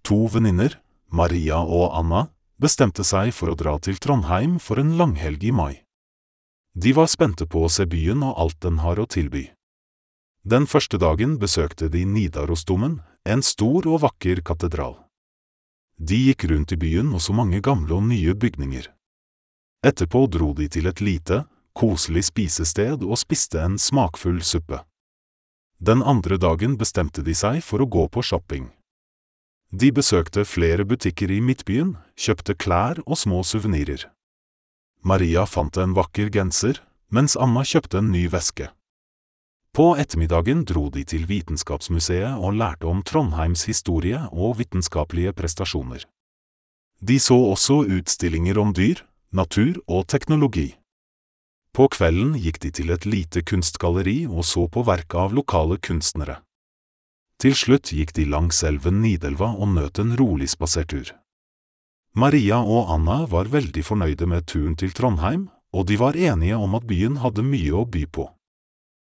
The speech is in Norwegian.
To venninner, Maria og Anna, bestemte seg for å dra til Trondheim for en langhelg i mai. De var spente på å se byen og alt den har å tilby. Den første dagen besøkte de Nidarosdomen, en stor og vakker katedral. De gikk rundt i byen og så mange gamle og nye bygninger. Etterpå dro de til et lite, koselig spisested og spiste en smakfull suppe. Den andre dagen bestemte de seg for å gå på shopping. De besøkte flere butikker i Midtbyen, kjøpte klær og små suvenirer. Maria fant en vakker genser, mens Anna kjøpte en ny veske. På ettermiddagen dro de til Vitenskapsmuseet og lærte om Trondheims historie og vitenskapelige prestasjoner. De så også utstillinger om dyr, natur og teknologi. På kvelden gikk de til et lite kunstgalleri og så på verk av lokale kunstnere. Til slutt gikk de langs elven Nidelva og nøt en rolig spasertur. Maria og Anna var veldig fornøyde med turen til Trondheim, og de var enige om at byen hadde mye å by på.